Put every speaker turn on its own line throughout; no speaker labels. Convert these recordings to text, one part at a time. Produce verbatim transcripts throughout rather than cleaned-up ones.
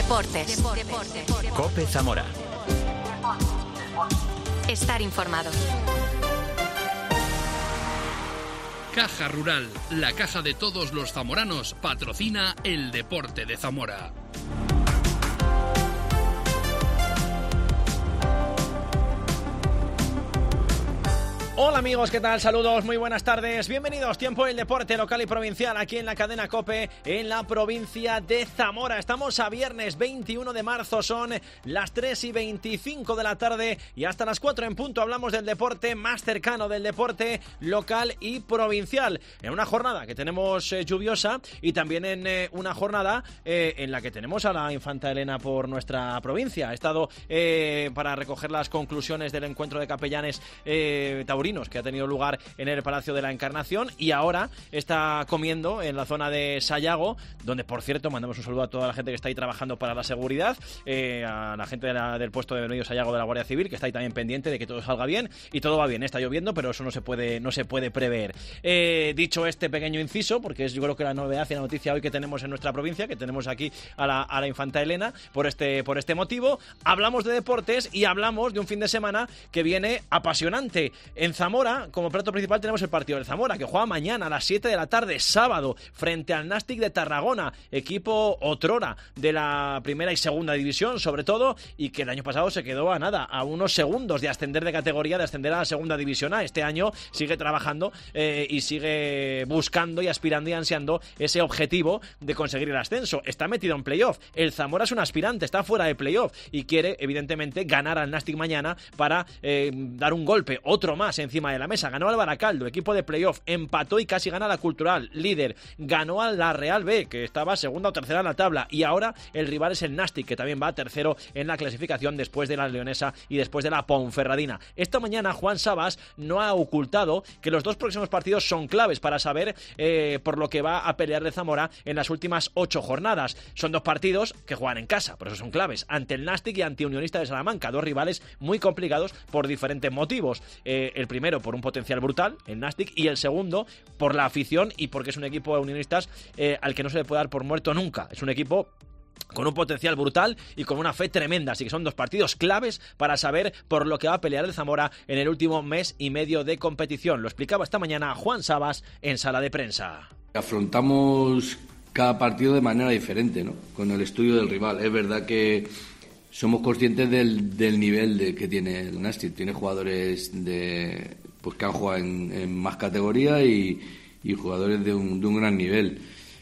Deportes. Deportes.
COPE Zamora.
Estar informado.
Caja Rural, la caja de todos los zamoranos, patrocina el deporte de Zamora.
Hola amigos, ¿qué tal? Saludos, muy buenas tardes. Bienvenidos, tiempo del deporte local y provincial aquí en la cadena COPE en la provincia de Zamora. Estamos a viernes veintiuno de marzo, son las tres y veinticinco de la tarde y hasta las cuatro en punto hablamos del deporte más cercano, del deporte local y provincial. En una jornada que tenemos eh, lluviosa y también en eh, una jornada eh, en la que tenemos a la Infanta Elena por nuestra provincia. Ha estado eh, para recoger las conclusiones del encuentro de capellanes eh, taurinos que ha tenido lugar en el Palacio de la Encarnación y ahora está comiendo en la zona de Sayago, donde por cierto mandamos un saludo a toda la gente que está ahí trabajando para la seguridad, eh, a la gente de la, del puesto de medio Sayago de la Guardia Civil, que está ahí también pendiente de que todo salga bien, y todo va bien. Está lloviendo, pero eso no se puede, no se puede prever. Eh, dicho este pequeño inciso, porque es yo creo que la novedad y la noticia hoy que tenemos en nuestra provincia, que tenemos aquí a la, a la Infanta Elena por este, por este motivo, hablamos de deportes y hablamos de un fin de semana que viene apasionante. En Zamora, como plato principal, tenemos el partido del Zamora, que juega mañana a las siete de la tarde, sábado, frente al Nàstic de Tarragona, equipo otrora de la primera y segunda división, sobre todo, y que el año pasado se quedó a nada, a unos segundos de ascender de categoría, de ascender a la segunda división A. Este año sigue trabajando eh, y sigue buscando y aspirando y ansiando ese objetivo de conseguir el ascenso. Está metido en playoff. El Zamora es un aspirante, está fuera de playoff y quiere, evidentemente, ganar al Nàstic mañana para eh, dar un golpe, otro más encima de la mesa. Ganó al Baracaldo, equipo de playoff, empató y casi gana la Cultural, líder, ganó a la Real B, que estaba segunda o tercera en la tabla, y ahora el rival es el Nàstic, que también va tercero en la clasificación después de la Leonesa y después de la Ponferradina. Esta mañana Juan Sabas no ha ocultado que los dos próximos partidos son claves para saber eh, por lo que va a pelear el Zamora en las últimas ocho jornadas. Son dos partidos que juegan en casa, por eso son claves, ante el Nàstic y ante Unionista de Salamanca, dos rivales muy complicados por diferentes motivos. Eh, el primero por un potencial brutal, el Nàstic, y el segundo por la afición y porque es un equipo de unionistas eh, al que no se le puede dar por muerto nunca. Es un equipo con un potencial brutal y con una fe tremenda, así que son dos partidos claves para saber por lo que va a pelear el Zamora en el último mes y medio de competición. Lo explicaba esta mañana Juan Sabas en sala de prensa.
Afrontamos cada partido de manera diferente, ¿no? Con el estudio del rival. Es verdad que somos conscientes del, del nivel de, que tiene el Nàstic. Tiene jugadores de, pues, que han jugado en, en más categoría y, y jugadores de un, de un gran nivel.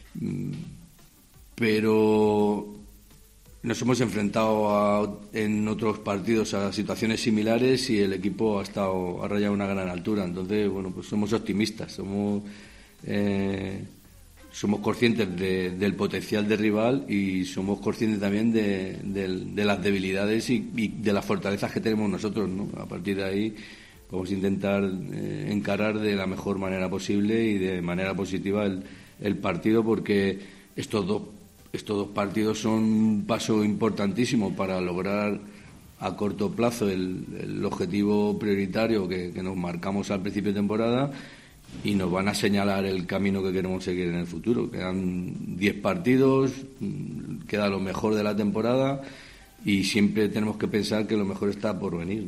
Pero nos hemos enfrentado a, en otros partidos a situaciones similares y el equipo ha estado ha rayado una gran altura. Entonces, bueno, pues somos optimistas, somos eh, somos conscientes de, del potencial del rival y somos conscientes también de, de, de las debilidades y, y de las fortalezas que tenemos nosotros, ¿no? A partir de ahí vamos a intentar eh, encarar de la mejor manera posible y de manera positiva el, el partido, porque estos dos, estos dos partidos son un paso importantísimo para lograr a corto plazo el, el objetivo prioritario que, que nos marcamos al principio de temporada, y nos van a señalar el camino que queremos seguir en el futuro. Quedan diez partidos, queda lo mejor de la temporada y siempre tenemos que pensar que lo mejor está por venir.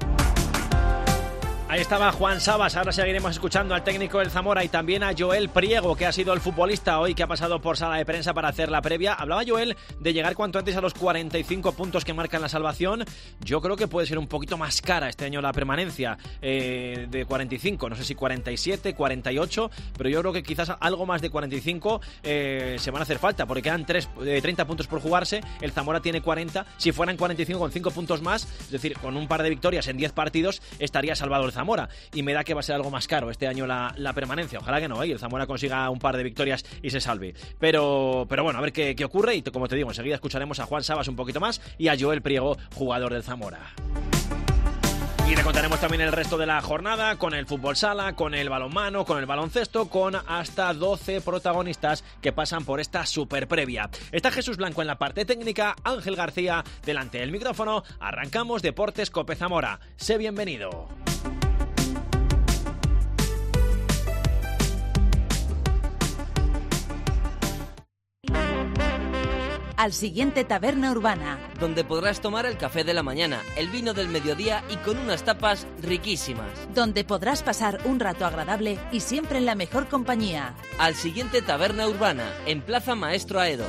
Ahí estaba Juan Sabas. Ahora seguiremos escuchando al técnico del Zamora y también a Joel Priego, que ha sido el futbolista hoy que ha pasado por sala de prensa para hacer la previa. Hablaba Joel de llegar cuanto antes a los cuarenta y cinco puntos que marcan la salvación. Yo creo que puede ser un poquito más cara este año la permanencia eh, de cuarenta y cinco, no sé si cuarenta y siete, cuarenta y ocho, pero yo creo que quizás algo más de cuarenta y cinco eh, se van a hacer falta, porque quedan tres, eh, treinta puntos por jugarse. El Zamora tiene cuarenta. Si fueran cuarenta y cinco con cinco puntos más, es decir, con un par de victorias en diez partidos, estaría salvado el Zamora, y me da que va a ser algo más caro este año la, la permanencia. Ojalá que no, ¿eh? El Zamora consiga un par de victorias y se salve, pero, pero bueno, a ver qué, qué ocurre. Y como te digo, enseguida escucharemos a Juan Sabas un poquito más y a Joel Priego, jugador del Zamora. Y le contaremos también el resto de la jornada con el fútbol sala, con el balonmano, con el baloncesto, con hasta doce protagonistas que pasan por esta super previa. Está Jesús Blanco en la parte técnica, Ángel García delante del micrófono. Arrancamos Deportes COPE Zamora. Sé bienvenido.
al siguiente Taberna Urbana,
donde podrás tomar el café de la mañana, el vino del mediodía y con unas tapas riquísimas.
Donde podrás pasar un rato agradable y siempre en la mejor compañía.
Al siguiente Taberna Urbana, en Plaza Maestro Aedo.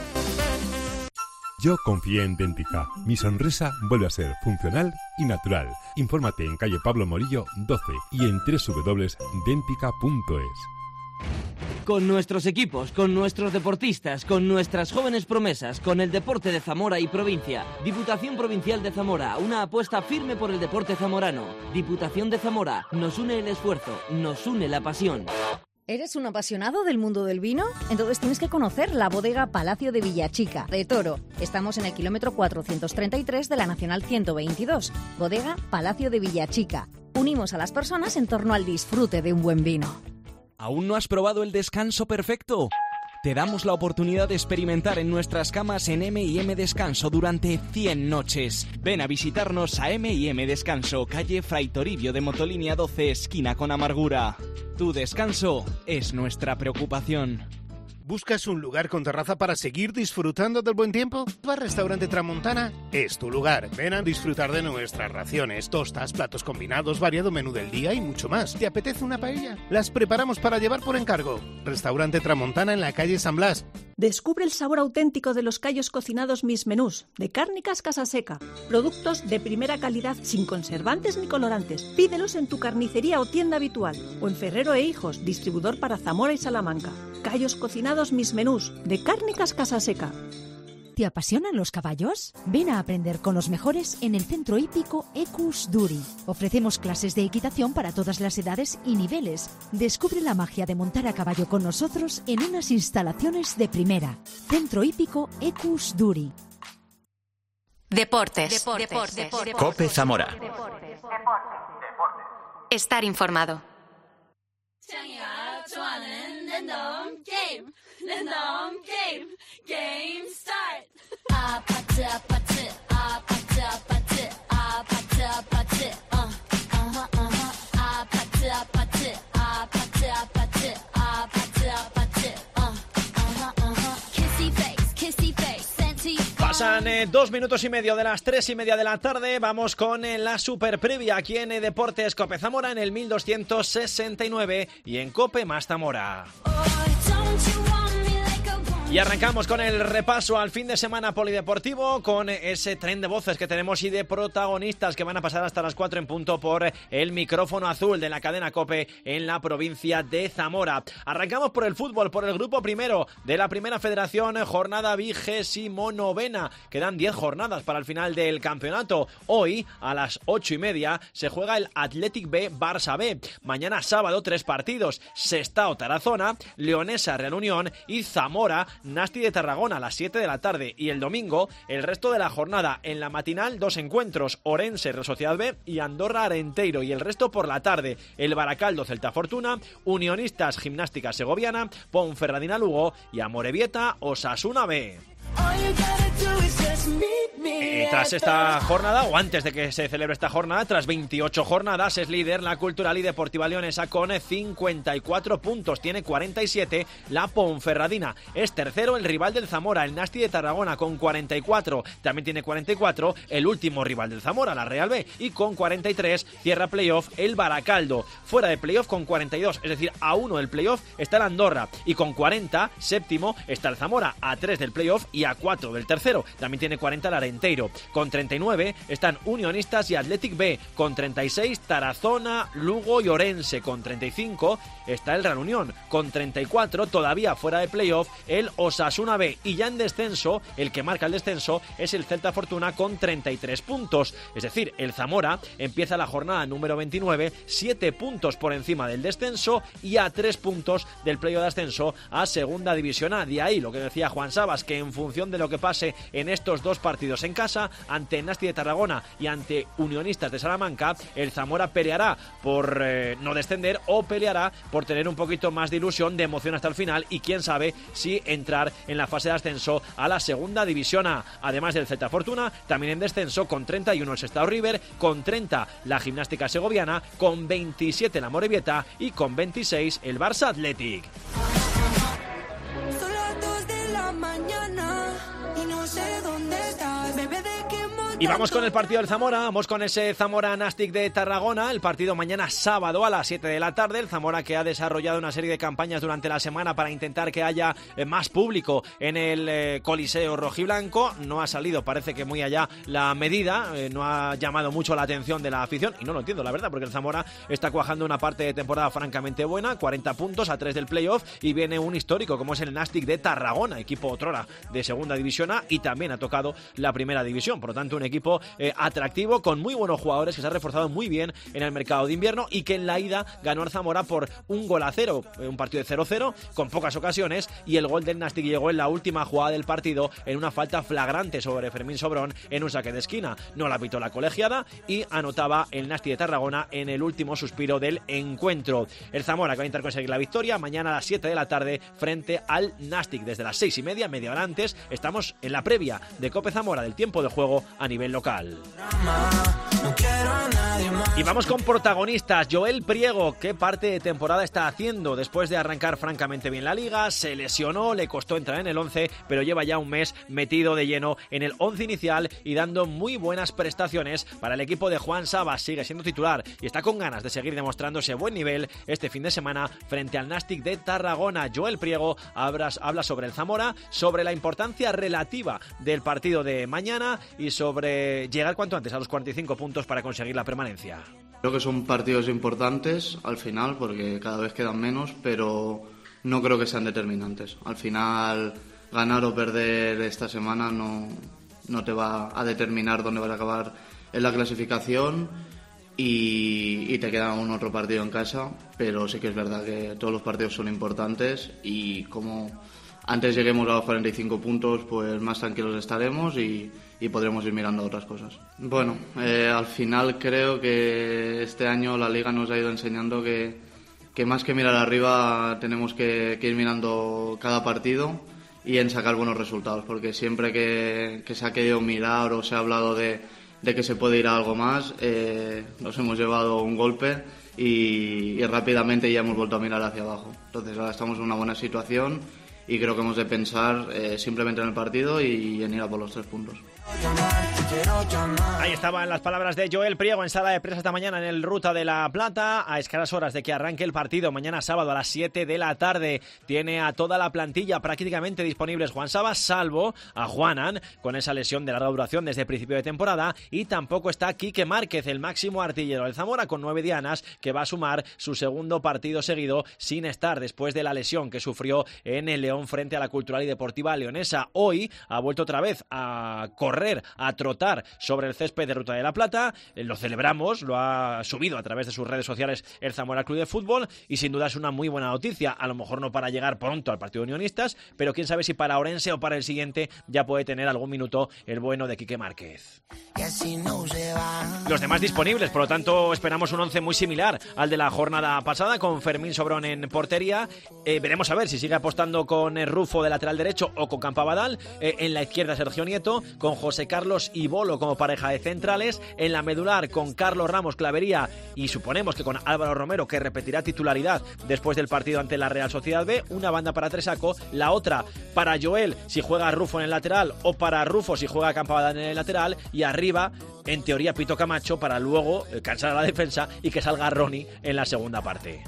Yo confié en Dentica. Mi sonrisa vuelve a ser funcional y natural. Infórmate en calle Pablo Morillo doce y en doble u doble u doble punto dentica punto es.
Con nuestros equipos, con nuestros deportistas, con nuestras jóvenes promesas, con el deporte de Zamora y provincia. Diputación Provincial de Zamora, una apuesta firme por el deporte zamorano. Diputación de Zamora, nos une el esfuerzo, nos une la pasión.
¿Eres un apasionado del mundo del vino? Entonces tienes que conocer la bodega Palacio de Villachica, de Toro. Estamos en el kilómetro cuatrocientos treinta y tres de la Nacional ciento veintidós. Bodega Palacio de Villachica. Unimos a las personas en torno al disfrute de un buen vino.
¿Aún no has probado el descanso perfecto? Te damos la oportunidad de experimentar en nuestras camas en eme y eme Descanso durante cien noches. Ven a visitarnos a eme y eme Descanso, calle Fray Toribio de Motolínea doce, esquina con Amargura. Tu descanso es nuestra preocupación.
¿Buscas un lugar con terraza para seguir disfrutando del buen tiempo? Bar Restaurante Tramontana es tu lugar. Ven a disfrutar de nuestras raciones, tostas, platos combinados, variado menú del día y mucho más. ¿Te apetece una paella? Las preparamos para llevar por encargo. Restaurante Tramontana en la calle San Blas.
Descubre el sabor auténtico de los callos cocinados Mis Menús, de Cárnicas Casa Seca. Productos de primera calidad, sin conservantes ni colorantes. Pídelos en tu carnicería o tienda habitual. O en Ferrero e Hijos, distribuidor para Zamora y Salamanca. Callos cocinados Mis Menús, de Cárnicas Casa Seca.
¿Te apasionan los caballos? Ven a aprender con los mejores en el Centro Hípico Equus Duri. Ofrecemos clases de equitación para todas las edades y niveles. Descubre la magia de montar a caballo con nosotros en unas instalaciones de primera. Centro Hípico Equus Duri.
Deportes. Deportes. Deportes. Deportes.
COPE Zamora.
Estar informado.
Game start. Apate, apate, apate, apate, apate, apate, uh, uh-huh, uh-huh. Apate, apate, apate, apate, apate, apate, uh, uh-huh, uh-huh. Kissy face, kissy face, senti.
Pasan eh, dos minutos y medio de las tres y media de la tarde. Vamos con eh, la super previa aquí en eh, Deportes Cope Zamora en el mil doscientos sesenta y nueve y en Cope más Zamora.
Oh, don't you want me like a woman?
Y arrancamos con el repaso al fin de semana polideportivo, con ese tren de voces que tenemos y de protagonistas que van a pasar hasta las cuatro en punto por el micrófono azul de la cadena COPE en la provincia de Zamora. Arrancamos por el fútbol, por el grupo primero de la Primera Federación, jornada vigésimo novena. Quedan diez jornadas para el final del campeonato. Hoy, a las ocho y media, se juega el Athletic B Barça B. Mañana sábado, tres partidos: Sestao Tarazona, Leonesa Real Unión y Zamora Nasti de Tarragona a las siete de la tarde. Y el domingo, el resto de la jornada. En la matinal, dos encuentros: Orense Real Sociedad B y Andorra Arenteiro. Y el resto por la tarde: el Baracaldo Celta Fortuna, Unionistas Gimnástica Segoviana, Ponferradina Lugo y Amorebieta Osasuna B. Y tras esta jornada, o antes de que se celebre esta jornada, tras veintiocho jornadas, es líder la Cultural y Deportiva Leonesa con cincuenta y cuatro puntos, tiene cuarenta y siete la Ponferradina. Es tercero el rival del Zamora, el Nasti de Tarragona, con cuarenta y cuatro, también tiene cuarenta y cuatro el último rival del Zamora, la Real B, y con cuarenta y tres cierra playoff el Baracaldo. Fuera de playoff con cuarenta y dos, es decir, a uno del playoff está el Andorra, y con cuarenta, séptimo, está el Zamora, a tres del playoff y a cuatro del tercero. También tiene cuarenta el Arenteiro. Con treinta y nueve están Unionistas y Athletic B. Con treinta y seis Tarazona, Lugo y Orense. Con treinta y cinco está el Real Unión. Con treinta y cuatro, todavía fuera de playoff, el Osasuna B. Y ya en descenso, el que marca el descenso es el Celta Fortuna con treinta y tres puntos. Es decir, el Zamora empieza la jornada número veintinueve, siete puntos por encima del descenso y a tres puntos del playoff de ascenso a Segunda División A. De ahí lo que decía Juan Sabas, que en función de lo que pase en estos dos partidos en casa, ante Nasti de Tarragona y ante Unionistas de Salamanca, el Zamora peleará por eh, no descender o peleará por tener un poquito más de ilusión, de emoción hasta el final, y quién sabe si entrar en la fase de ascenso a la Segunda División A. Además del Celta Fortuna, también en descenso con treinta y uno el Sestao River, con treinta la Gimnástica Segoviana, con veintisiete la Amorebieta y con veintiséis el Barça Athletic.
Son las dos de la mañana.
y no sé dónde estás, bebé, de qué modo.
Y vamos con el partido del Zamora, vamos con ese Zamora-Nastic de Tarragona, el partido mañana sábado a las siete de la tarde, el Zamora que ha desarrollado una serie de campañas durante la semana para intentar que haya eh, más público en el eh, Coliseo rojiblanco, no ha salido, parece que muy allá la medida, eh, no ha llamado mucho la atención de la afición, y no lo entiendo la verdad, porque el Zamora está cuajando una parte de temporada francamente buena, cuarenta puntos a tres del playoff, y viene un histórico como es el Nastic de Tarragona, equipo otrora de segunda división A, y también ha tocado la primera división, por lo tanto un equipo eh, atractivo, con muy buenos jugadores, que se ha reforzado muy bien en el mercado de invierno y que en la ida ganó el Zamora por un gol a cero, un partido de cero cero, con pocas ocasiones, y el gol del Nastic llegó en la última jugada del partido en una falta flagrante sobre Fermín Sobrón en un saque de esquina. No la pitó la colegiada y anotaba el Nastic de Tarragona en el último suspiro del encuentro. El Zamora que va a intentar conseguir la victoria mañana a las siete de la tarde frente al Nastic. Desde las seis y media, media hora antes, estamos en la previa de Cope Zamora del tiempo de juego a nivel local. Y vamos con protagonistas. Joel Priego, ¿qué parte de temporada está haciendo? Después de arrancar francamente bien la liga, se lesionó, le costó entrar en el once, pero lleva ya un mes metido de lleno en el once inicial y dando muy buenas prestaciones para el equipo de Juan Sabas. Sigue siendo titular y está con ganas de seguir demostrando ese buen nivel este fin de semana frente al Nastic de Tarragona. Joel Priego habla, habla sobre el Zamora, sobre la importancia relativa del partido de mañana y sobre llegar cuanto antes a los cuarenta y cinco puntos para conseguir la permanencia.
Creo que son partidos importantes al final porque cada vez quedan menos, pero no creo que sean determinantes. Al final, ganar o perder esta semana no, no te va a determinar dónde vas a acabar en la clasificación y, y te queda un otro partido en casa, pero sí que es verdad que todos los partidos son importantes y como antes lleguemos a los cuarenta y cinco puntos, pues más tranquilos estaremos y, y podremos ir mirando otras cosas. Bueno, eh, al final creo que este año la Liga nos ha ido enseñando que, que más que mirar arriba tenemos que, que ir mirando cada partido y en sacar buenos resultados, porque siempre que, que se ha querido mirar o se ha hablado de, de que se puede ir a algo más, eh, nos hemos llevado un golpe y, y rápidamente ya hemos vuelto a mirar hacia abajo. Entonces ahora estamos en una buena situación y creo que hemos de pensar eh, simplemente en el partido y en ir a por los tres puntos.
Ahí estaban las palabras de Joel Priego en sala de prensa esta mañana en el Ruta de la Plata, a escasas horas de que arranque el partido mañana sábado a las siete de la tarde. Tiene a toda la plantilla prácticamente disponibles Juan Sabas, salvo a Juanan, con esa lesión de larga duración desde el principio de temporada, y tampoco está Quique Márquez, el máximo artillero del Zamora, con nueve dianas, que va a sumar su segundo partido seguido sin estar después de la lesión que sufrió en el León frente a la Cultural y Deportiva Leonesa. Hoy ha vuelto otra vez a correr, a trotar sobre el césped de Ruta de la Plata. Lo celebramos, lo ha subido a través de sus redes sociales el Zamora Club de Fútbol y sin duda es una muy buena noticia. A lo mejor no para llegar pronto al partido de Unionistas, pero quién sabe si para Orense o para el siguiente ya puede tener algún minuto el bueno de Quique Márquez. Los demás disponibles, por lo tanto esperamos un once muy similar al de la jornada pasada, con Fermín Sobrón en portería. Eh, veremos a ver si sigue apostando con eh, Rufo de lateral derecho o con Campabadal. Eh, en la izquierda Sergio Nieto, con José Carlos y Bolo como pareja de centrales. En la medular con Carlos Ramos, Clavería y suponemos que con Álvaro Romero, que repetirá titularidad después del partido ante la Real Sociedad B. Una banda para Tresaco, la otra para Joel si juega Rufo en el lateral o para Rufo si juega Campabadal en el lateral, y arriba en teoría Pito Camacho para luego cansar a la defensa y que salga Ronnie en la segunda parte.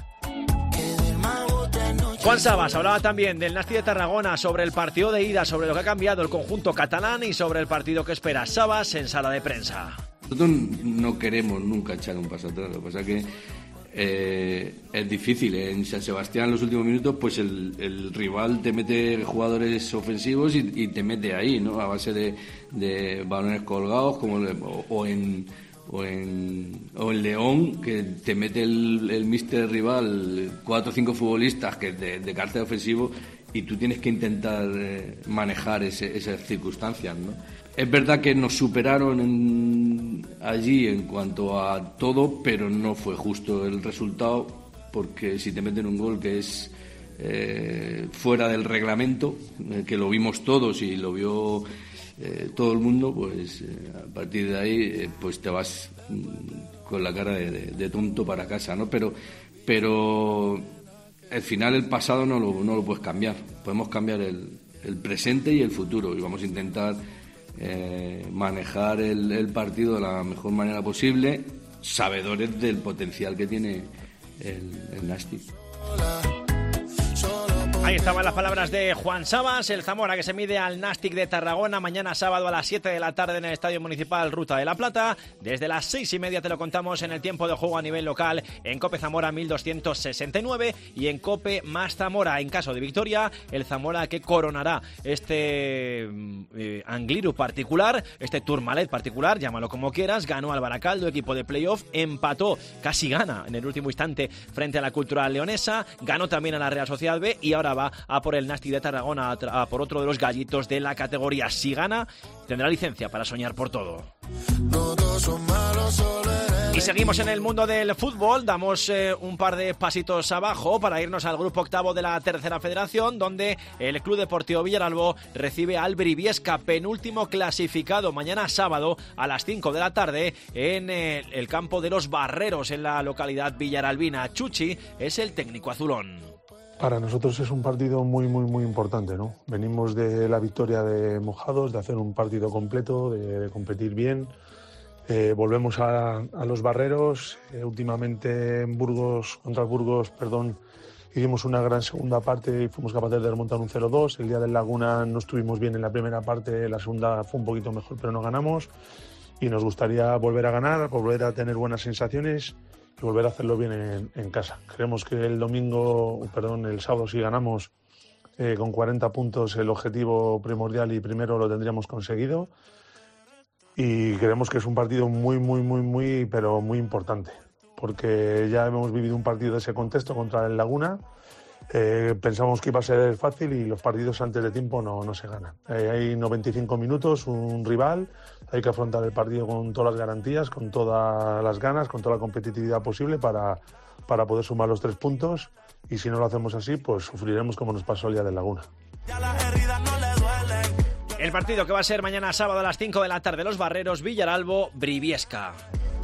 Juan Sabas hablaba también del Nastic de Tarragona, sobre el partido de ida, sobre lo que ha cambiado el conjunto catalán y sobre el partido que espera Sabas en sala de prensa.
Nosotros no queremos nunca echar un paso atrás, lo que pasa es que eh, es difícil. En San Sebastián en los últimos minutos pues el, el rival te mete jugadores ofensivos y, y te mete ahí, ¿no? A base de, de balones colgados como el, o, o en... o en o en León, que te mete el, el míster rival cuatro o cinco futbolistas que de, de carácter ofensivo y tú tienes que intentar eh, manejar ese, esas circunstancias, ¿no? Es verdad que nos superaron en, allí en cuanto a todo, pero no fue justo el resultado, porque si te meten un gol que es eh, fuera del reglamento, eh, que lo vimos todos y lo vio Eh, todo el mundo, pues eh, a partir de ahí eh, pues te vas mm, con la cara de, de, de tonto para casa, ¿no? Pero, pero al final el pasado no lo, no lo puedes cambiar. Podemos cambiar el, el presente y el futuro, y vamos a intentar eh, manejar el, el partido de la mejor manera posible, sabedores del potencial que tiene el, el Nastic.
Ahí estaban las palabras de Juan Sabas, el Zamora que se mide al Nastic de Tarragona mañana sábado a las siete de la tarde en el Estadio Municipal Ruta de la Plata. Desde las seis y media te lo contamos en el tiempo de juego a nivel local en Cope Zamora mil doscientos sesenta y nueve y en Cope Más Zamora. En caso de victoria, el Zamora que coronará este eh, Angliru particular, este Tourmalet particular, llámalo como quieras, ganó al Baracaldo, equipo de playoff, empató, casi gana en el último instante frente a la Cultural Leonesa, ganó también a la Real Sociedad B y ahora va a por el Nastic de Tarragona, a por otro de los gallitos de la categoría. Si gana, tendrá licencia para soñar por todo. Y seguimos en el mundo del fútbol, damos eh, un par de pasitos abajo para irnos al grupo octavo de la tercera federación, donde el Club Deportivo Villaralbo recibe al Briviesca, penúltimo clasificado, mañana sábado a las cinco de la tarde en eh, el campo de los Barreros, en la localidad villaralbina. Chuchi es el técnico azulón.
Para nosotros es un partido muy, muy, muy importante, ¿no? Venimos de la victoria de Mojados, de hacer un partido completo, de, de competir bien. Eh, volvemos a, a los Barreros. Eh, últimamente en Burgos, contra Burgos, perdón, hicimos una gran segunda parte y fuimos capaces de remontar un cero dos. El día del Laguna no estuvimos bien en la primera parte, la segunda fue un poquito mejor, pero no ganamos. Y nos gustaría volver a ganar, volver a tener buenas sensaciones y volver a hacerlo bien en, en casa. Creemos que el domingo, perdón, el sábado si ganamos eh, con cuarenta puntos el objetivo primordial y primero lo tendríamos conseguido y creemos que es un partido muy, muy, muy, muy, pero muy importante porque ya hemos vivido un partido de ese contexto contra el Laguna. Eh, pensamos que iba a ser fácil y los partidos antes de tiempo no, no se ganan. Eh, hay noventa y cinco minutos, un rival, hay que afrontar el partido con todas las garantías, con todas las ganas, con toda la competitividad posible para, para poder sumar los tres puntos y si no lo hacemos así, pues sufriremos como nos pasó el día del Laguna.
El partido que va a ser mañana sábado a las cinco de la tarde, Los Barreros, Villaralbo, Briviesca.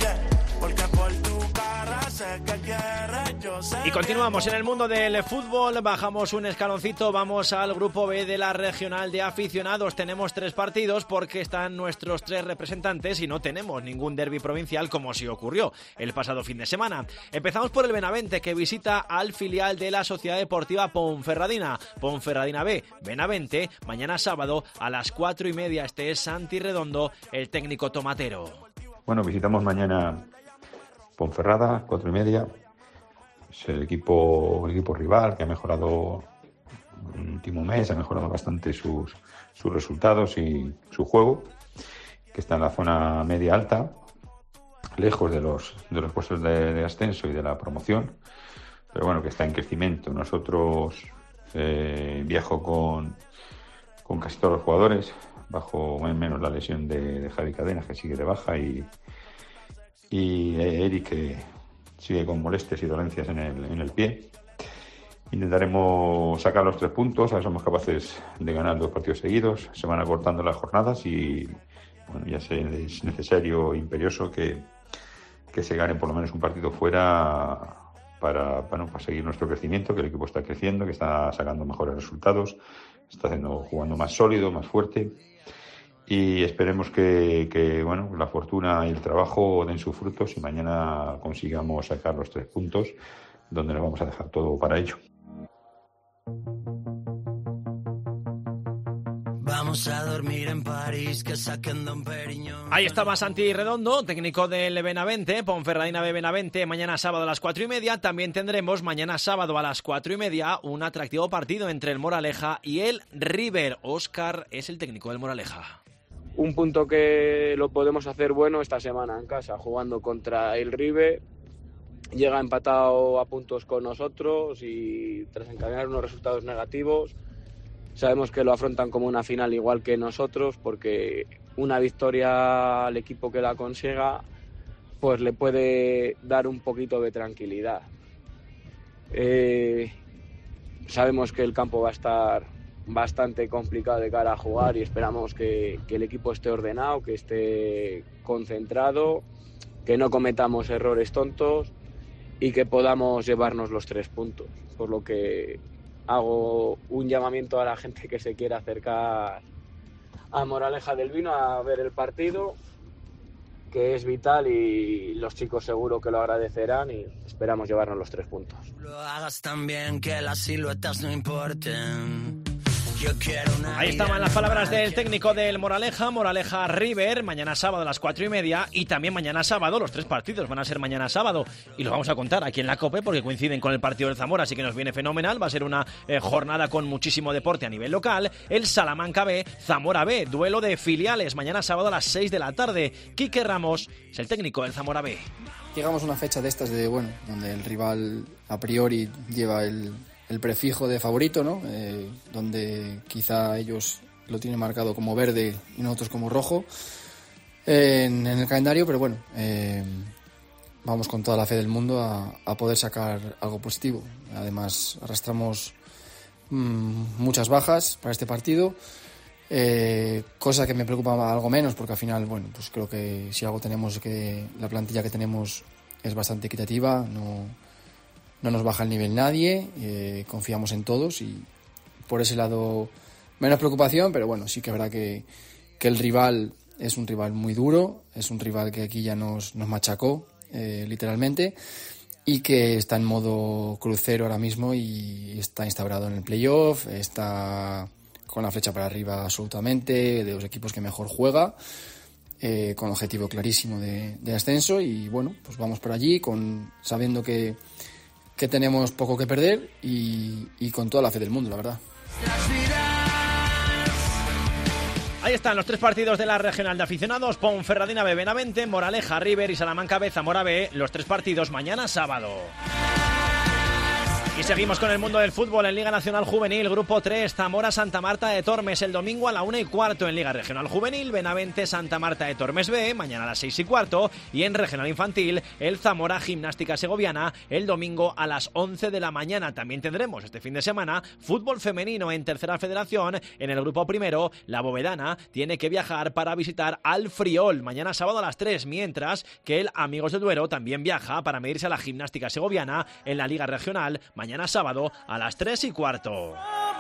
Y continuamos en el mundo del fútbol, bajamos un escaloncito, vamos al grupo B de la regional de aficionados. Tenemos tres partidos porque están nuestros tres representantes y no tenemos ningún derbi provincial como sí ocurrió el pasado fin de semana. Empezamos por el Benavente, que visita al filial de la Sociedad Deportiva Ponferradina. Ponferradina B, Benavente, mañana sábado a las cuatro y media. Este es Santi Redondo, el técnico tomatero.
Bueno, visitamos mañana Ponferrada, cuatro y media. Es el equipo, el equipo rival que ha mejorado en el último mes, ha mejorado bastante sus, sus resultados y su juego, que está en la zona media alta, lejos de los, de los puestos de, de ascenso y de la promoción, pero bueno, que está en crecimiento. Nosotros eh, viajo con, con casi todos los jugadores, bajo menos la lesión de, de Javi Cadenas, que sigue de baja, y y Eric, que sigue con molestias y dolencias en el, en el pie. Intentaremos sacar los tres puntos, a ver si somos capaces de ganar dos partidos seguidos. Se van acortando las jornadas y bueno, ya sé, es necesario e imperioso que, que se gane por lo menos un partido fuera para, bueno, para seguir nuestro crecimiento, que el equipo está creciendo, que está sacando mejores resultados, está haciendo, jugando más sólido, más fuerte. Y esperemos que, que bueno, la fortuna y el trabajo den sus frutos y mañana consigamos sacar los tres puntos, donde nos vamos a dejar todo para ello.
Vamos a dormir en París, que saquen Don Periñón.
Ahí estaba Santi Redondo, técnico del Benavente, Ponferradina B Benavente, mañana sábado a las cuatro y media. También tendremos mañana sábado a las cuatro y media un atractivo partido entre el Moraleja y el River. Óscar es el técnico del Moraleja.
Un punto que lo podemos hacer bueno esta semana en casa, jugando contra el River. Llega empatado a puntos con nosotros y tras encadenar unos resultados negativos, sabemos que lo afrontan como una final igual que nosotros, porque una victoria al equipo que la consiga pues le puede dar un poquito de tranquilidad. Eh, sabemos que el campo va a estar bastante complicado de cara a jugar y esperamos que, que el equipo esté ordenado, que esté concentrado, que no cometamos errores tontos y que podamos llevarnos los tres puntos. Por lo que hago un llamamiento a la gente que se quiera acercar a Moraleja del Vino a ver el partido, que es vital, y los chicos seguro que lo agradecerán y esperamos llevarnos los tres puntos.
Lo hagas tan bien que las siluetas no importen. Yo quiero una
Ahí estaban las palabras del técnico del Moraleja, Moraleja River, mañana sábado a las cuatro y media, y también mañana sábado, los tres partidos van a ser mañana sábado, y los vamos a contar aquí en la COPE porque coinciden con el partido del Zamora, así que nos viene fenomenal. Va a ser una eh, jornada con muchísimo deporte a nivel local. El Salamanca B, Zamora B, duelo de filiales, mañana sábado a las seis de la tarde. Quique Ramos es el técnico del Zamora B.
Llegamos a una fecha de estas de, bueno, donde el rival a priori lleva el... el prefijo de favorito, ¿no? Eh, donde quizá ellos lo tienen marcado como verde y nosotros como rojo eh, en, en el calendario, pero bueno, eh, vamos con toda la fe del mundo a, a poder sacar algo positivo. Además, arrastramos mmm, muchas bajas para este partido, eh, cosa que me preocupa algo menos, porque al final, bueno, pues creo que si algo tenemos, es que la plantilla que tenemos es bastante equitativa, no... No nos baja el nivel nadie, eh, confiamos en todos y por ese lado menos preocupación, pero bueno, sí que es verdad que, que el rival es un rival muy duro, es un rival que aquí ya nos, nos machacó eh, literalmente, y que está en modo crucero ahora mismo y está instaurado en el playoff, está con la flecha para arriba absolutamente, de los equipos que mejor juega, eh, con objetivo clarísimo de, de ascenso, y bueno, pues vamos por allí con sabiendo que que tenemos poco que perder y, y con toda la fe del mundo, la verdad.
Ahí están los tres partidos de la regional de aficionados: Ponferradina B, Benavente, Moraleja River y Salamanca B, Zamora B. Los tres partidos mañana sábado. Y seguimos con el mundo del fútbol en Liga Nacional Juvenil, Grupo tres, Zamora Santa Marta de Tormes, el domingo a la una y cuarto. En Liga Regional Juvenil, Benavente Santa Marta de Tormes B, mañana a las seis y cuarto. Y en Regional Infantil, el Zamora Gimnástica Segoviana, el domingo a las once de la mañana. También tendremos este fin de semana fútbol femenino en Tercera Federación. En el Grupo Primero, la Bovedana tiene que viajar para visitar al Friol, mañana sábado a las tres, mientras que el Amigos del Duero también viaja para medirse a la Gimnástica Segoviana en la Liga Regional, mañana sábado a las tres y cuarto.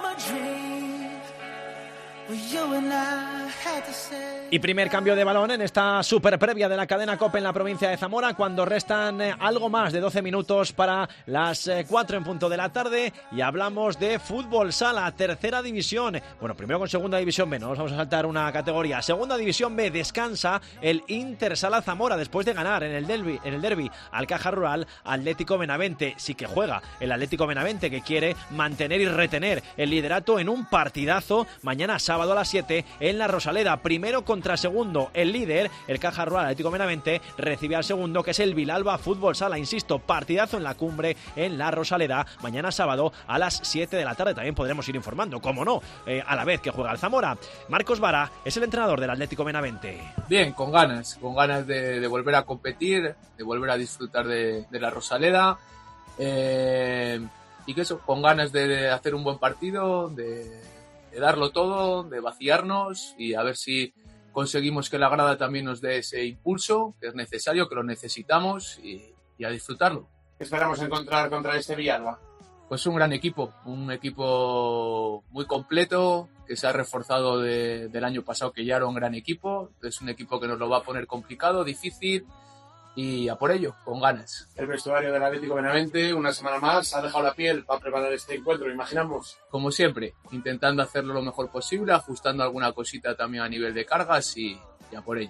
Y primer cambio de balón en esta super previa de la cadena COPE en la provincia de Zamora, cuando restan eh, algo más de doce minutos para las eh, cuatro en punto de la tarde, y hablamos de fútbol sala, tercera división. Bueno, primero con segunda división B, no nos vamos a saltar una categoría. Segunda división B, descansa el Inter Sala Zamora después de ganar en el derbi, en el derbi al Caja Rural Atlético Benavente. Sí que juega el Atlético Benavente, que quiere mantener y retener el liderato en un partidazo mañana sábado a las siete en la Rosaleda. Primero contra segundo, el líder, el Caja Rural Atlético Benavente, recibe al segundo, que es el Vilalba Fútbol Sala. Insisto, partidazo en la cumbre en la Rosaleda, mañana sábado a las siete de la tarde. También podremos ir informando, como no, eh, a la vez que juega el Zamora. Marcos Vara es el entrenador del Atlético Benavente.
Bien, con ganas, con ganas de, de volver a competir, de volver a disfrutar de, de la Rosaleda, eh, y que eso, con ganas de, de hacer un buen partido, de de darlo todo, de vaciarnos y a ver si conseguimos que la grada también nos dé ese impulso que es necesario, que lo necesitamos, y, y a disfrutarlo.
¿Qué esperamos encontrar contra este Villalba?
Pues un gran equipo, un equipo muy completo, que se ha reforzado de, del año pasado, que ya era un gran equipo. Es un equipo que nos lo va a poner complicado, difícil, y a por ello, con ganas.
El vestuario del Atlético Benavente, una semana más, ha dejado la piel para preparar este encuentro, imaginamos.
Como siempre, intentando hacerlo lo mejor posible, ajustando alguna cosita también a nivel de cargas, y, y a por ello.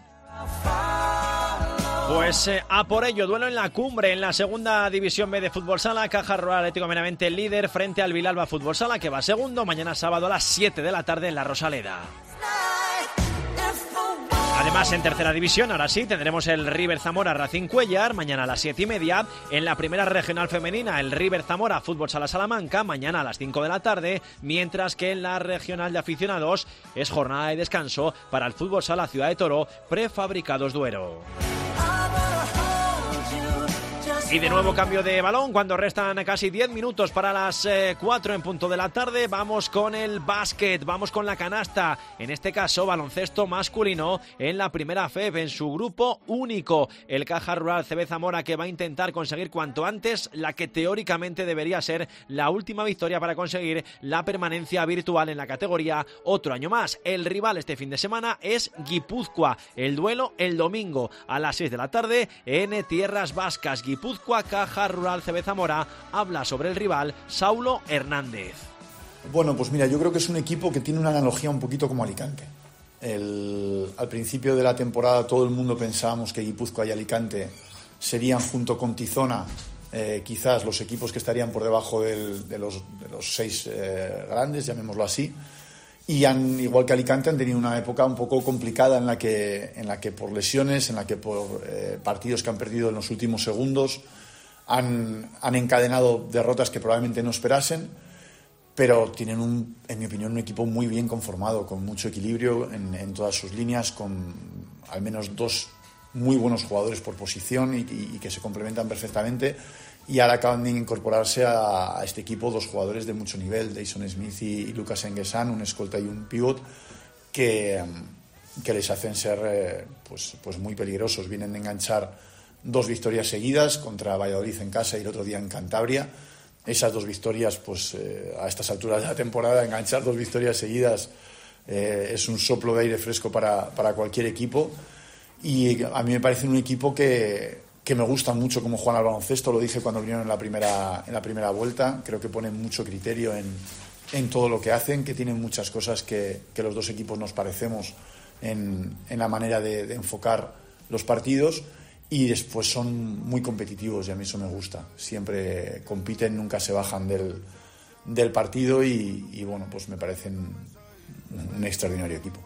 Pues eh, a por ello, duelo en la cumbre en la segunda división B de Fútbol Sala. Caja Rural Atlético Benavente, líder, frente al Vilalba Fútbol Sala, que va segundo, mañana sábado a las siete de la tarde en la Rosaleda. Además, en tercera división, ahora sí, tendremos el River Zamora Racing Cuellar, mañana a las siete y media. En la primera regional femenina, el River Zamora Fútbol Sala Salamanca, mañana a las cinco de la tarde. Mientras que en la regional de aficionados es jornada de descanso para el Fútbol Sala Ciudad de Toro, Prefabricados Duero. Y de nuevo cambio de balón cuando restan casi diez minutos para las eh, cuatro en punto de la tarde. Vamos con el básquet, vamos con la canasta. En este caso, baloncesto masculino en la primera F E B, en su grupo único. El Caja Rural C B Zamora, que va a intentar conseguir cuanto antes la que teóricamente debería ser la última victoria para conseguir la permanencia virtual en la categoría otro año más. El rival este fin de semana es Guipúzcoa. El duelo el domingo a las seis de la tarde en Tierras Vascas. Guipúzcoa, Caja Rural C B Zamora. Habla sobre el rival Saulo Hernández.
Bueno, pues mira, yo creo que es un equipo que tiene una analogía un poquito como Alicante. El, al principio de la temporada todo el mundo pensábamos que Guipúzcoa y Alicante serían, junto con Tizona, eh, quizás los equipos que estarían por debajo del, de, los, de los seis eh, grandes, llamémoslo así. Y han, igual que Alicante, han tenido una época un poco complicada en la que, en la que por lesiones, en la que por eh, partidos que han perdido en los últimos segundos, han, han encadenado derrotas que probablemente no esperasen, pero tienen, un, en mi opinión, un equipo muy bien conformado, con mucho equilibrio en, en todas sus líneas, con al menos dos muy buenos jugadores por posición y, y, y que se complementan perfectamente. Y ahora acaban de incorporarse a, a este equipo dos jugadores de mucho nivel, Dayson Smith y, y Lucas Enguesan, un escolta y un pivot, que, que les hacen ser eh, pues, pues muy peligrosos. Vienen de enganchar dos victorias seguidas contra Valladolid en casa y el otro día en Cantabria. Esas dos victorias, pues eh, a estas alturas de la temporada, enganchar dos victorias seguidas eh, es un soplo de aire fresco para, para cualquier equipo. Y a mí me parece un equipo que... que me gusta mucho cómo juegan al baloncesto. Lo dije cuando vinieron en la primera, en la primera vuelta. Creo que ponen mucho criterio en, en todo lo que hacen, que tienen muchas cosas que, que los dos equipos nos parecemos en, en la manera de, de enfocar los partidos, y después son muy competitivos y a mí eso me gusta. Siempre compiten, nunca se bajan del, del partido y, y bueno, pues me parecen un extraordinario equipo.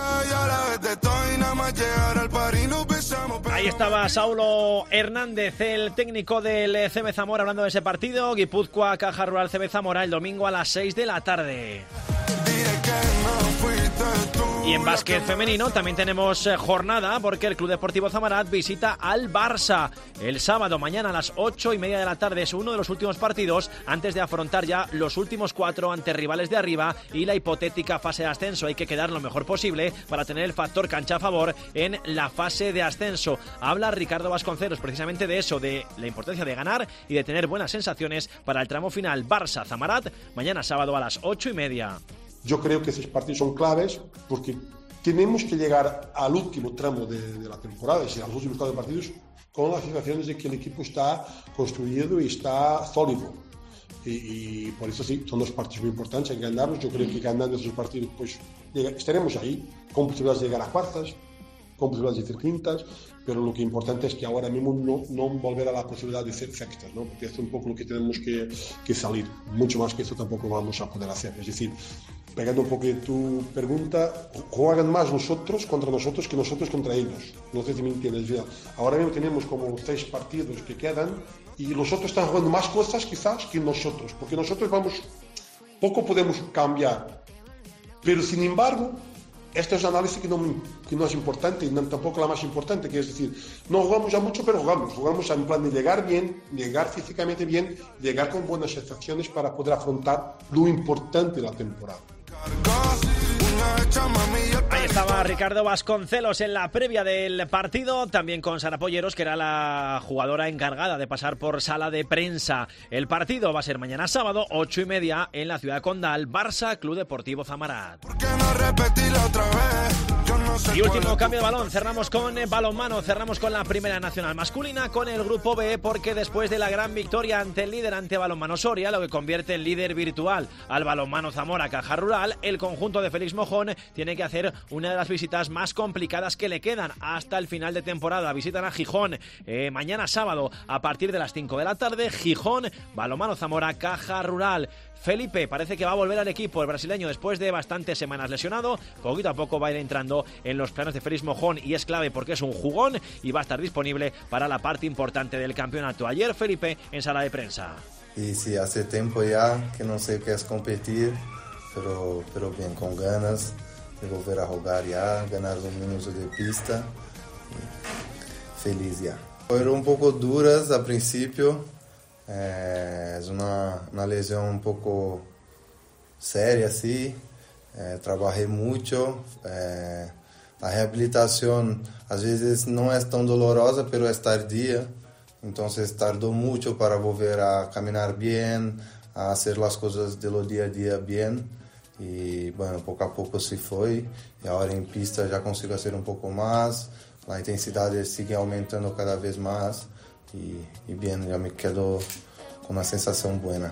Ahí estaba Saulo Hernández, el técnico del C B Zamora, hablando de ese partido. Guipúzcoa, Caja Rural C B Zamora, el domingo a las seis de la tarde. Y en básquet femenino también tenemos jornada, porque el Club Deportivo Zamarat visita al Barça el sábado mañana a las ocho y media de la tarde. Es uno de los últimos partidos antes de afrontar ya los últimos cuatro ante rivales de arriba y la hipotética fase de ascenso. Hay que quedar lo mejor posible para tener el factor cancha a favor en la fase de ascenso. Habla Ricardo Vasconcelos precisamente de eso, de la importancia de ganar y de tener buenas sensaciones para el tramo final. Barça-Zamarat mañana sábado a las ocho y media.
Yo creo que esos partidos son claves porque tenemos que llegar al último tramo de, de la temporada, es decir, a los últimos cuatro partidos, con las sensaciones de que el equipo está construido y está sólido. Y, y por eso sí, son dos partidos muy importantes, hay que ganarlos. Yo creo que ganando esos partidos pues llega, estaremos ahí, con posibilidades de llegar a cuartas, con posibilidades de ser quintas, pero lo que es importante es que ahora mismo no, no volver a la posibilidad de ser sextas, ¿no? Porque es un poco lo que tenemos que, que salir. Mucho más que eso tampoco vamos a poder hacer. Es decir, pegando un poco de tu pregunta, juegan más nosotros contra nosotros que nosotros contra ellos. No sé si me entiendes. Ahora mismo tenemos como seis partidos que quedan y los otros están jugando más cosas quizás que nosotros, porque nosotros vamos, poco podemos cambiar. Pero sin embargo, esta es un análisis que no, que no es importante y no, tampoco la más importante, que es decir, no jugamos ya mucho, pero jugamos. Jugamos en plan de llegar bien, llegar físicamente bien, llegar con buenas sensaciones para poder afrontar lo importante de la temporada.
Ahí estaba Ricardo Vasconcelos en la previa del partido, también con Sara Polleros, que era la jugadora encargada de pasar por sala de prensa. El partido va a ser mañana sábado, ocho y media, en la ciudad de Condal, Barça Club Deportivo Zamarat. Y último cambio de balón, cerramos con balonmano, cerramos con la Primera Nacional masculina, con el Grupo B, porque después de la gran victoria ante el líder, ante Balonmano Soria, lo que convierte en líder virtual al Balonmano Zamora Caja Rural, el conjunto de Félix Mojón tiene que hacer una de las visitas más complicadas que le quedan hasta el final de temporada. Visitan a Gijón eh, mañana sábado a partir de las cinco de la tarde. Gijón, Balonmano Zamora Caja Rural. Felipe parece que va a volver al equipo, el brasileño, después de bastantes semanas lesionado. Poquito a poco va a ir entrando en los planes de Félix Mojón y es clave porque es un jugón y va a estar disponible para la parte importante del campeonato. Ayer Felipe en sala de prensa.
Y sí, hace tiempo ya que no sé qué es competir, pero, pero bien, con ganas de volver a jugar ya, ganar los minutos de pista. Feliz ya. Fueron un poco duras al principio, eh, es una, una lesión un poco seria, sí, eh, trabajé mucho, eh, la rehabilitación a veces no es tan dolorosa, pero es tardía, entonces tardó mucho para volver a caminar bien, a hacer las cosas de los día a día bien, y bueno, poco a poco sí fue, y ahora en pista ya consigo hacer un poco más. La intensidad sigue aumentando cada vez más y, y bien, ya me quedo con una sensación buena.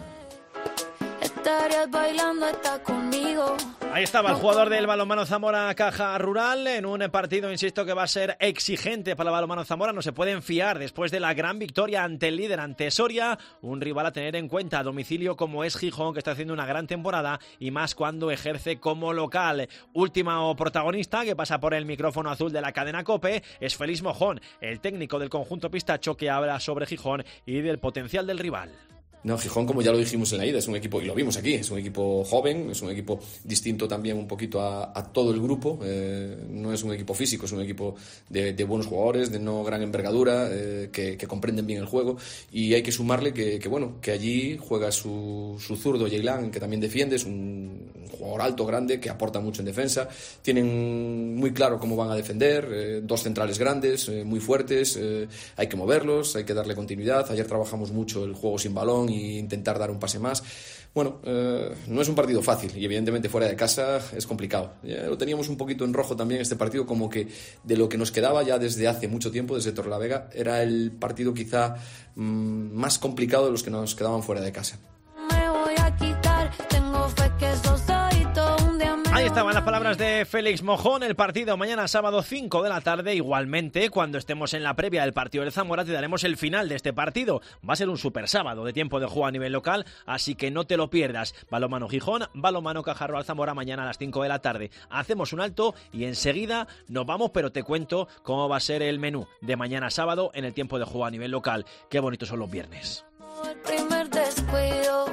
Estarías bailando, está conmigo.
Ahí estaba el jugador del Balonmano Zamora Caja Rural en un partido, insisto, que va a ser exigente para el Balonmano Zamora. No se pueden fiar después de la gran victoria ante el líder, ante Soria, un rival a tener en cuenta a domicilio como es Gijón, que está haciendo una gran temporada y más cuando ejerce como local. Último protagonista que pasa por el micrófono azul de la cadena COPE es Félix Mojón, el técnico del conjunto pistacho, que habla sobre Gijón y del potencial del rival.
No, Gijón, como ya lo dijimos en la ida, es un equipo, y lo vimos aquí, es un equipo joven, es un equipo distinto también un poquito a, a todo el grupo, eh, no es un equipo físico, es un equipo de, de buenos jugadores, de no gran envergadura, eh, que, que comprenden bien el juego, y hay que sumarle que, que bueno, que allí juega su, su zurdo Yeilan, que también defiende, es un, un jugador alto, grande, que aporta mucho en defensa, tienen muy claro cómo van a defender, eh, dos centrales grandes, eh, muy fuertes, eh, hay que moverlos, hay que darle continuidad. Ayer trabajamos mucho el juego sin balón y intentar dar un pase más. Bueno, eh, no es un partido fácil y evidentemente fuera de casa es complicado. Ya lo teníamos un poquito en rojo también este partido, como que de lo que nos quedaba ya desde hace mucho tiempo, desde Torrelavega, era el partido quizá mmm, más complicado de los que nos quedaban fuera de casa.
Me voy a quitar, tengo fe que eso soy todo un día.
Ahí estaban las palabras de Félix Mojón. El partido mañana sábado cinco de la tarde. Igualmente, cuando estemos en la previa del partido de Zamora, te daremos el final de este partido. Va a ser un super sábado de tiempo de juego a nivel local, así que no te lo pierdas. Balonmano Gijón, Balonmano Caja Rural Zamora mañana a las cinco de la tarde. Hacemos un alto y enseguida nos vamos, pero te cuento cómo va a ser el menú de mañana sábado en el tiempo de juego a nivel local. Qué bonitos son los viernes.
El primer descuido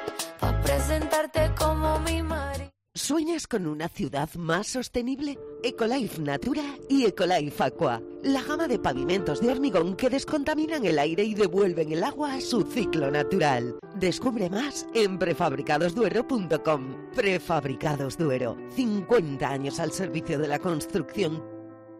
pa' presentarte como mi marido.
¿Sueñas con una ciudad más sostenible? Ecolife Natura y Ecolife Aqua. La gama de pavimentos de hormigón que descontaminan el aire y devuelven el agua a su ciclo natural. Descubre más en prefabricados duero punto com. Prefabricados Duero. cincuenta años al servicio de la construcción.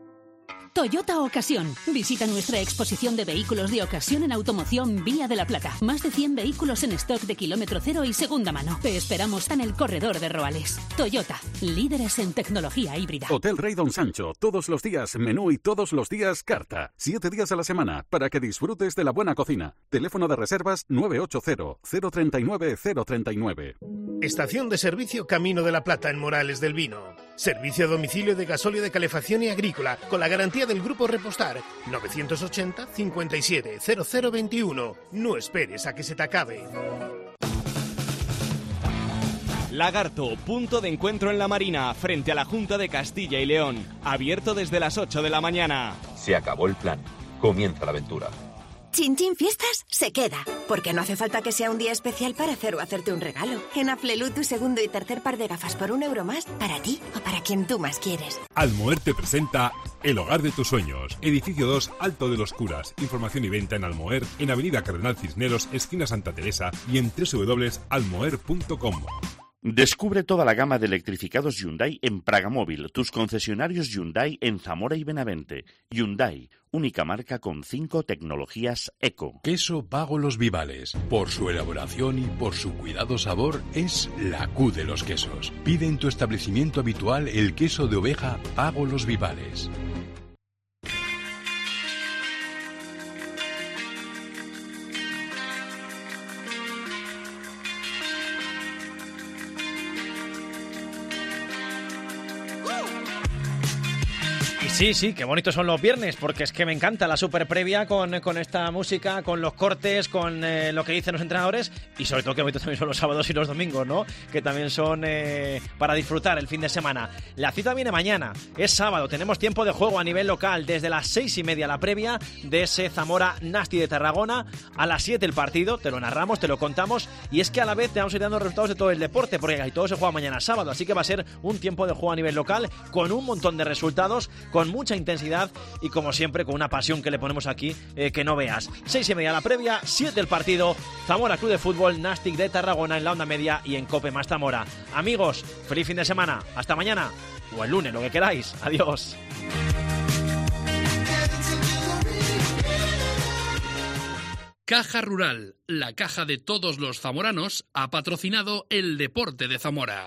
Toyota Ocasión. Visita nuestra exposición de vehículos de ocasión en Automoción Vía de la Plata. Más de cien vehículos en stock de kilómetro cero y segunda mano. Te esperamos en el corredor de Roales. Toyota, líderes en tecnología híbrida.
Hotel Rey Don Sancho. Todos los días menú y todos los días carta. Siete días a la semana para que disfrutes de la buena cocina. Teléfono de reservas nueve ocho cero, cero tres nueve, cero tres nueve.
Estación de servicio Camino de la Plata en Morales del Vino. Servicio a domicilio de gasóleo de calefacción y agrícola con la garantía del Grupo Repostar. novecientos ochenta, cincuenta y siete, cero cero veintiuno. No esperes a que se te acabe.
Lagarto, punto de encuentro en la Marina, frente a la Junta de Castilla y León. Abierto desde las ocho de la mañana.
Se acabó el plan. Comienza la aventura.
Chin Chin Fiestas se queda, porque no hace falta que sea un día especial para hacer o hacerte un regalo. En Aflelu, tu segundo y tercer par de gafas por un euro más, para ti o para quien tú más quieres.
Almoer te presenta El Hogar de tus Sueños. Edificio dos, Alto de los Curas. Información y venta en Almoer, en Avenida Cardenal Cisneros, esquina Santa Teresa y en doble u doble u doble u punto almoer punto com.
Descubre toda la gama de electrificados Hyundai en Pragamóvil, tus concesionarios Hyundai en Zamora y Benavente. Hyundai, única marca con cinco tecnologías eco.
Queso Pago Los Vivales. Por su elaboración y por su cuidado sabor, es la Q de los quesos. Pide en tu establecimiento habitual el queso de oveja Pago Los Vivales.
Sí, sí, qué bonitos son los viernes, porque es que me encanta la super previa con, con esta música, con los cortes, con eh, lo que dicen los entrenadores y sobre todo qué bonitos también son los sábados y los domingos, ¿no? Que también son eh, para disfrutar el fin de semana. La cita viene mañana, es sábado, tenemos tiempo de juego a nivel local, desde las seis y media la previa de ese Zamora Nasti de Tarragona, a las siete el partido, te lo narramos, te lo contamos y es que a la vez te vamos a ir dando resultados de todo el deporte, porque todo se juega mañana sábado, así que va a ser un tiempo de juego a nivel local con un montón de resultados, con con mucha intensidad y como siempre con una pasión que le ponemos aquí eh, que no veas. Seis y media la previa, siete el partido, Zamora Club de Fútbol, Nastic de Tarragona en la onda media y en Cope más Zamora. Amigos, feliz fin de semana, hasta mañana o el lunes, lo que queráis. Adiós.
Caja Rural, la caja de todos los zamoranos, ha patrocinado el deporte de Zamora.